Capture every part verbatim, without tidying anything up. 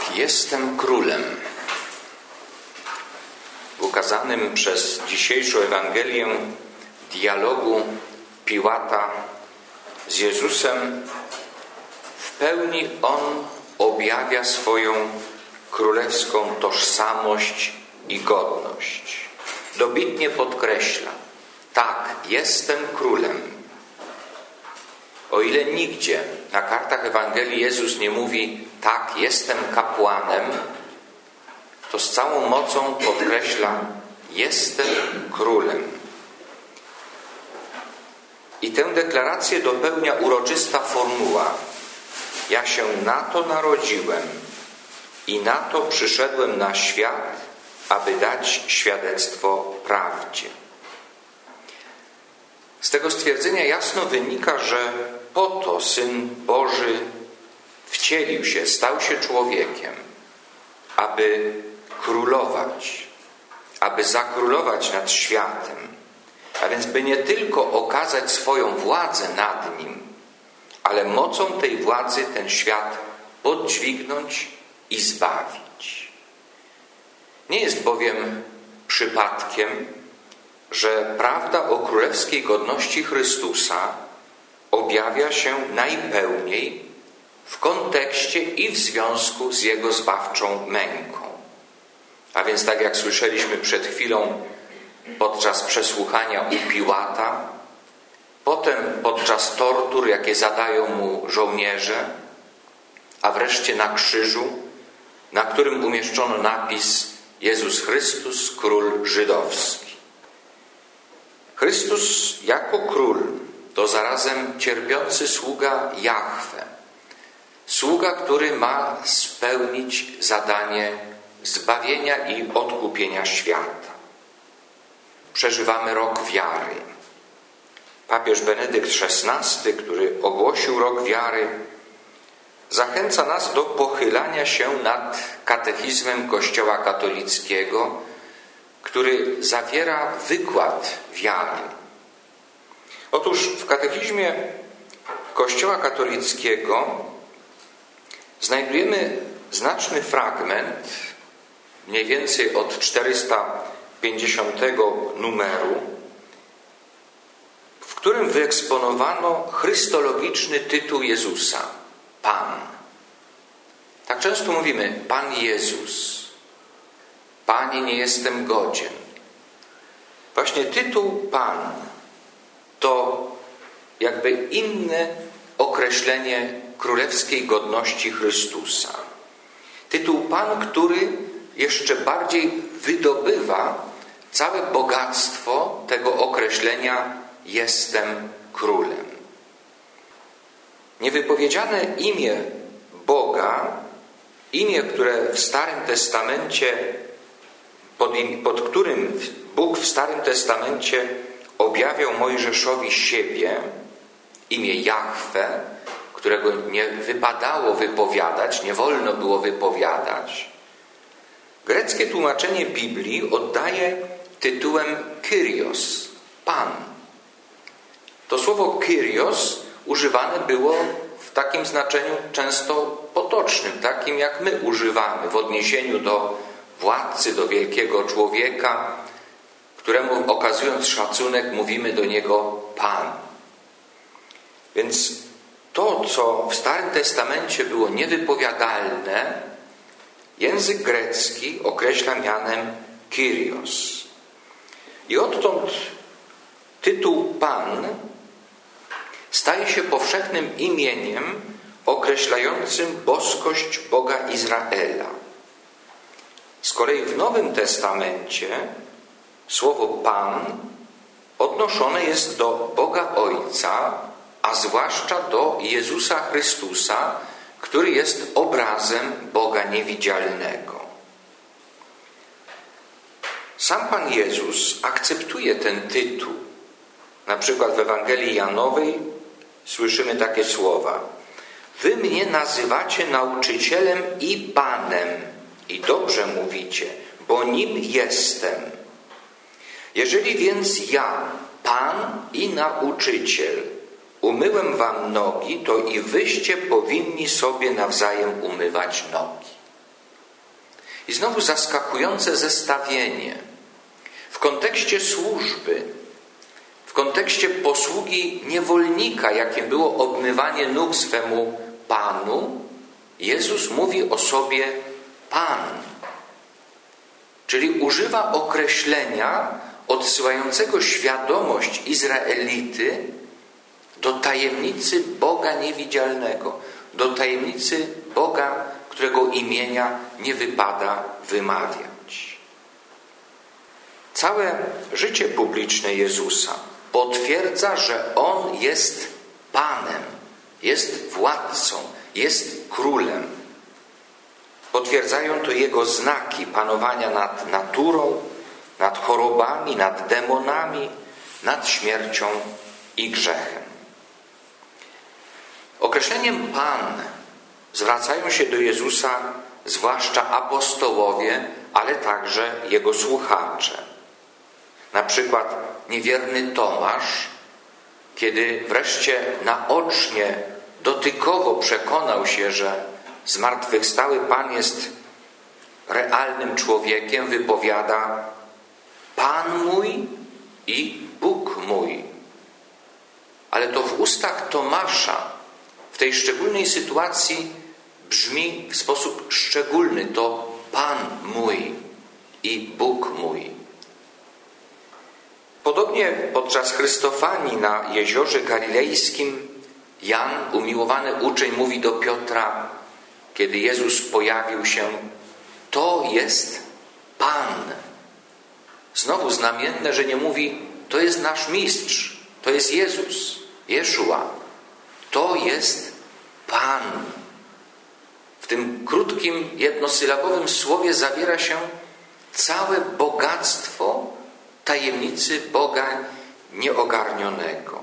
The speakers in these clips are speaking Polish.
jestem królem. W ukazanym przez dzisiejszą Ewangelię dialogu Piłata z Jezusem w pełni on objawia swoją królewską tożsamość i godność. Dobitnie podkreśla: tak, jestem królem. O ile nigdzie na kartach Ewangelii Jezus nie mówi: tak, jestem kapłanem, to z całą mocą podkreśla: jestem królem. I tę deklarację dopełnia uroczysta formuła: ja się na to narodziłem i na to przyszedłem na świat, aby dać świadectwo prawdzie. Z tego stwierdzenia jasno wynika, że po to Syn Boży wcielił się, stał się człowiekiem, aby królować, aby zakrólować nad światem, a więc by nie tylko okazać swoją władzę nad nim, ale mocą tej władzy ten świat podźwignąć i zbawić. Nie jest bowiem przypadkiem, że prawda o królewskiej godności Chrystusa objawia się najpełniej w kontekście i w związku z Jego zbawczą męką. A więc tak jak słyszeliśmy przed chwilą podczas przesłuchania u Piłata, potem podczas tortur, jakie zadają mu żołnierze, a wreszcie na krzyżu, na którym umieszczono napis: Jezus Chrystus, Król Żydowski. Chrystus jako król to zarazem cierpiący sługa Jahwe. Sługa, który ma spełnić zadanie zbawienia i odkupienia świata. Przeżywamy rok wiary. Papież Benedykt szesnasty, który ogłosił rok wiary, zachęca nas do pochylania się nad katechizmem Kościoła katolickiego, który zawiera wykład wiary. Otóż w katechizmie Kościoła katolickiego znajdujemy znaczny fragment, mniej więcej od czterysta pięćdziesiątego numeru, w którym wyeksponowano chrystologiczny tytuł Jezusa: Pan. Tak często mówimy: Pan Jezus. Panie, nie jestem godzien. Właśnie tytuł Pan to jakby inne określenie królewskiej godności Chrystusa. Tytuł Pan, który jeszcze bardziej wydobywa całe bogactwo tego określenia: jestem królem. Niewypowiedziane imię Boga, imię, które w Starym Testamencie, pod, pod którym Bóg w Starym Testamencie objawiał Mojżeszowi siebie, imię Jahwe, którego nie wypadało wypowiadać, nie wolno było wypowiadać, greckie tłumaczenie Biblii oddaje tytułem Kyrios, Pan. To słowo Kyrios używane było w takim znaczeniu często potocznym, takim jak my używamy w odniesieniu do władcy, do wielkiego człowieka, któremu okazując szacunek mówimy do niego Pan. Więc to, co w Starym Testamencie było niewypowiadalne, język grecki określa mianem Kyrios. I odtąd tytuł Pan staje się powszechnym imieniem określającym boskość Boga Izraela. Z kolei w Nowym Testamencie słowo Pan odnoszone jest do Boga Ojca, a zwłaszcza do Jezusa Chrystusa, który jest obrazem Boga niewidzialnego. Sam Pan Jezus akceptuje ten tytuł. Na przykład w Ewangelii Janowej słyszymy takie słowa: wy mnie nazywacie nauczycielem i Panem, i dobrze mówicie, bo nim jestem. Jeżeli więc ja, Pan i nauczyciel, umyłem wam nogi, to i wyście powinni sobie nawzajem umywać nogi. I znowu zaskakujące zestawienie. W kontekście służby, w kontekście posługi niewolnika, jakim było obmywanie nóg swemu Panu, Jezus mówi o sobie Pan. Czyli używa określenia odsyłającego świadomość Izraelity do tajemnicy Boga niewidzialnego, do tajemnicy Boga, którego imienia nie wypada wymawiać. Całe życie publiczne Jezusa potwierdza, że On jest Panem, jest władcą, jest królem. Potwierdzają to Jego znaki panowania nad naturą, nad chorobami, nad demonami, nad śmiercią i grzechem. Określeniem Pan zwracają się do Jezusa zwłaszcza apostołowie, ale także Jego słuchacze. Na przykład niewierny Tomasz, kiedy wreszcie naocznie, dotykowo przekonał się, że zmartwychwstały Pan jest realnym człowiekiem, wypowiada: Pan mój i Bóg mój. Ale to w ustach Tomasza w tej szczególnej sytuacji brzmi w sposób szczególny: to Pan mój i Bóg mój. Podobnie podczas Chrystofanii na jeziorze galilejskim Jan, umiłowany uczeń, mówi do Piotra, kiedy Jezus pojawił się: to jest Pan. Znowu znamienne, że nie mówi: to jest nasz mistrz, to jest Jezus, Jeszua. To jest Pan. W tym krótkim, jednosylabowym słowie zawiera się całe bogactwo tajemnicy Boga nieogarnionego.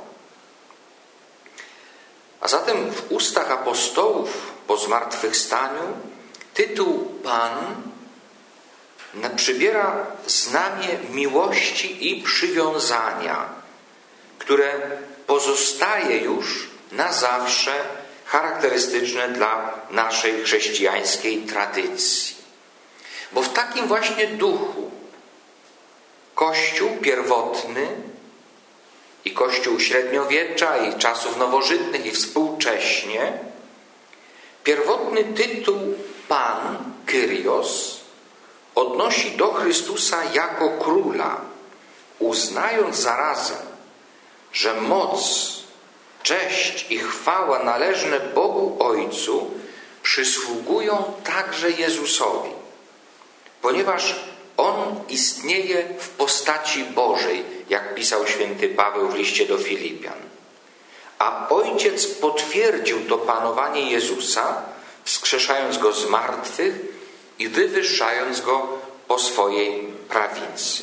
A zatem w ustach apostołów po zmartwychwstaniu tytuł Pan przybiera znamię miłości i przywiązania, które pozostaje już na zawsze charakterystyczne dla naszej chrześcijańskiej tradycji. Bo w takim właśnie duchu Kościół pierwotny i Kościół średniowiecza i czasów nowożytnych i współcześnie pierwotny tytuł Pan, Kyrios, odnosi do Chrystusa jako króla, uznając zarazem, że moc, cześć i chwała należne Bogu Ojcu przysługują także Jezusowi, ponieważ On istnieje w postaci Bożej, jak pisał święty Paweł w liście do Filipian. A Ojciec potwierdził to panowanie Jezusa, wskrzeszając Go z martwych i wywyższając Go po swojej prawicy.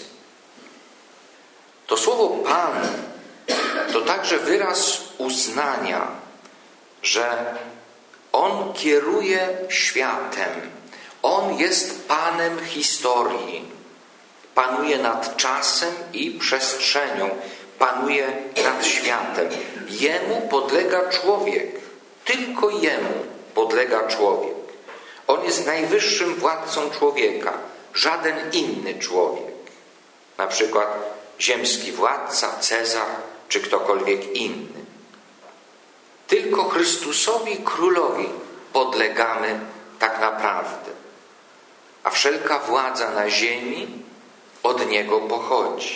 To słowo Pan to także wyraz uznania, że On kieruje światem. On jest Panem historii. Panuje nad czasem i przestrzenią. Panuje nad światem. Jemu podlega człowiek. Tylko Jemu podlega człowiek. On jest najwyższym władcą człowieka. Żaden inny człowiek. Na przykład ziemski władca, Cezar czy ktokolwiek inny. Tylko Chrystusowi Królowi podlegamy tak naprawdę. A wszelka władza na ziemi od Niego pochodzi.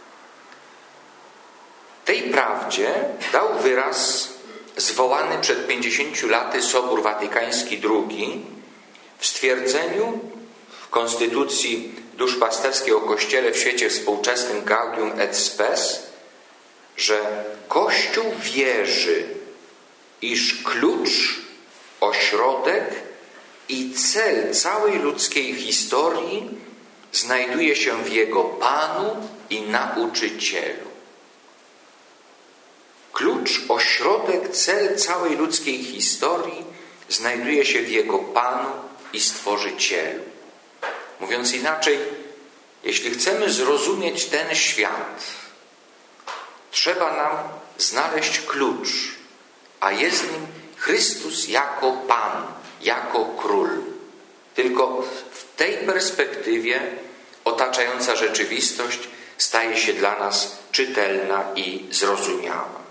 Tej prawdzie dał wyraz zwołany przed pięćdziesięciu laty Sobór Watykański drugi w stwierdzeniu w Konstytucji duszpasterskiej o Kościele w świecie współczesnym Gaudium et Spes, że Kościół wierzy, iż klucz, ośrodek i cel całej ludzkiej historii znajduje się w Jego Panu i Nauczycielu. Klucz, ośrodek, cel całej ludzkiej historii znajduje się w Jego Panu i Stworzycielu. Mówiąc inaczej, jeśli chcemy zrozumieć ten świat, trzeba nam znaleźć klucz, a jest nim Chrystus jako Pan, jako Król. Tylko tej perspektywie otaczająca rzeczywistość staje się dla nas czytelna i zrozumiała.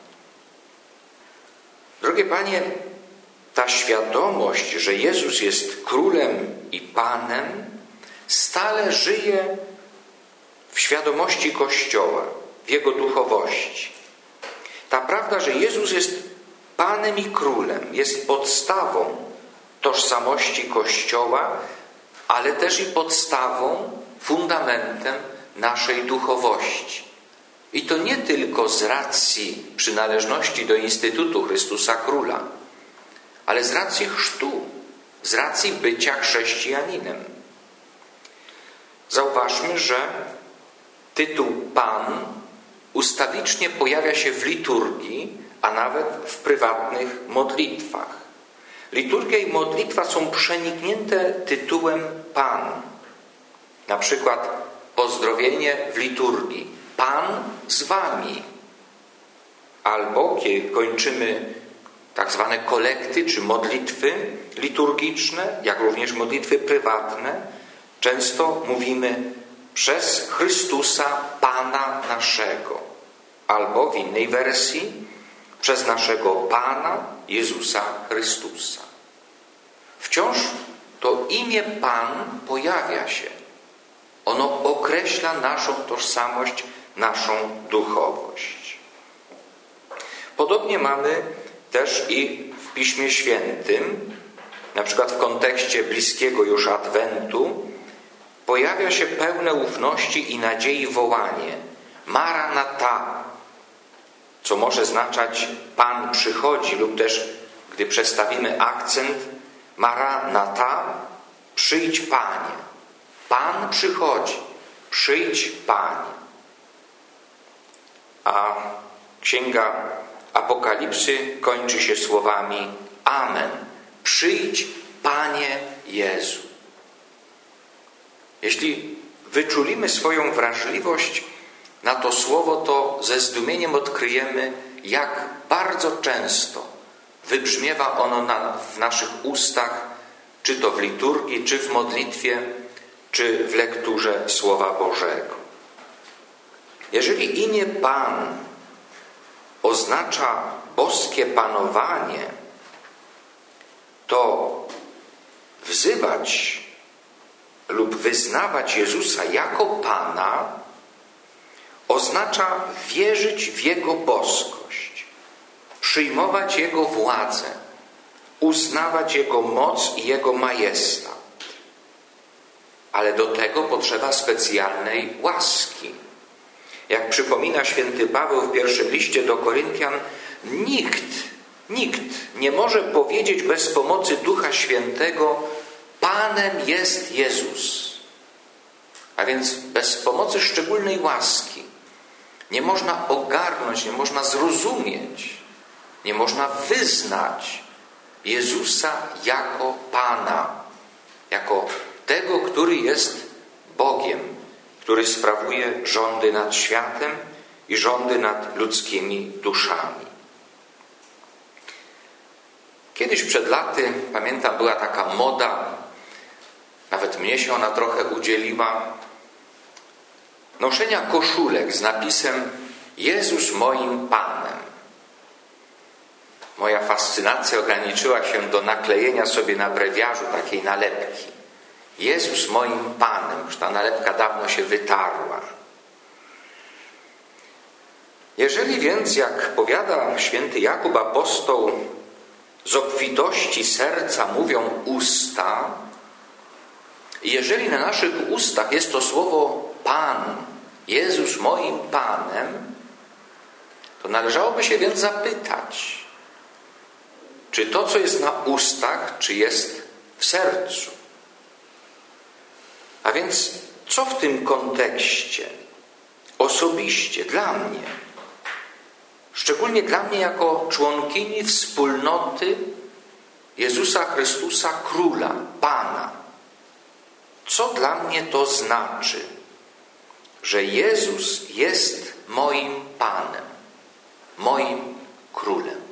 Drogie Panie, ta świadomość, że Jezus jest Królem i Panem, stale żyje w świadomości Kościoła, w jego duchowości. Ta prawda, że Jezus jest Panem i Królem, jest podstawą tożsamości Kościoła, ale też i podstawą, fundamentem naszej duchowości. I to nie tylko z racji przynależności do Instytutu Chrystusa Króla, ale z racji chrztu, z racji bycia chrześcijaninem. Zauważmy, że tytuł Pan ustawicznie pojawia się w liturgii, a nawet w prywatnych modlitwach. Liturgia i modlitwa są przeniknięte tytułem Pan. Na przykład pozdrowienie w liturgii: Pan z wami. Albo kiedy kończymy tak zwane kolekty czy modlitwy liturgiczne, jak również modlitwy prywatne, często mówimy: przez Chrystusa Pana naszego. Albo w innej wersji: przez naszego Pana Jezusa Chrystusa. Wciąż to imię Pan pojawia się. Ono określa naszą tożsamość, naszą duchowość. Podobnie mamy też i w Piśmie Świętym, na przykład w kontekście bliskiego już Adwentu, pojawia się pełne ufności i nadziei wołanie: Maranatha, co może znaczyć Pan przychodzi, lub też, gdy przestawimy akcent, Maranatha, przyjdź Panie. Pan przychodzi, przyjdź Panie. A Księga Apokalipsy kończy się słowami: Amen. Przyjdź Panie Jezu. Jeśli wyczulimy swoją wrażliwość na to słowo, to ze zdumieniem odkryjemy, jak bardzo często wybrzmiewa ono na, w naszych ustach, czy to w liturgii, czy w modlitwie, czy w lekturze Słowa Bożego. Jeżeli imię Pan oznacza boskie panowanie, to wzywać lub wyznawać Jezusa jako Pana oznacza wierzyć w Jego boskość, przyjmować Jego władzę, uznawać Jego moc i Jego majestat. Ale do tego potrzeba specjalnej łaski. Jak przypomina święty Paweł w pierwszym liście do Koryntian, nikt, nikt nie może powiedzieć bez pomocy Ducha Świętego: Panem jest Jezus. A więc bez pomocy szczególnej łaski nie można ogarnąć, nie można zrozumieć, nie można wyznać Jezusa jako Pana, jako tego, który jest Bogiem, który sprawuje rządy nad światem i rządy nad ludzkimi duszami. Kiedyś przed laty, pamiętam, była taka moda, nawet mnie się ona trochę udzieliła, noszenia koszulek z napisem: Jezus moim Panem. Moja fascynacja ograniczyła się do naklejenia sobie na brewiarzu takiej nalepki: Jezus moim Panem. Już ta nalepka dawno się wytarła. Jeżeli więc, jak powiada święty Jakub apostoł, z obfitości serca mówią usta, i jeżeli na naszych ustach jest to słowo Pan, Jezus moim Panem, to należałoby się więc zapytać, czy to, co jest na ustach, czy jest w sercu. A więc co w tym kontekście osobiście dla mnie, szczególnie dla mnie jako członkini wspólnoty Jezusa Chrystusa Króla, Pana, co dla mnie to znaczy, że Jezus jest moim Panem, moim Królem?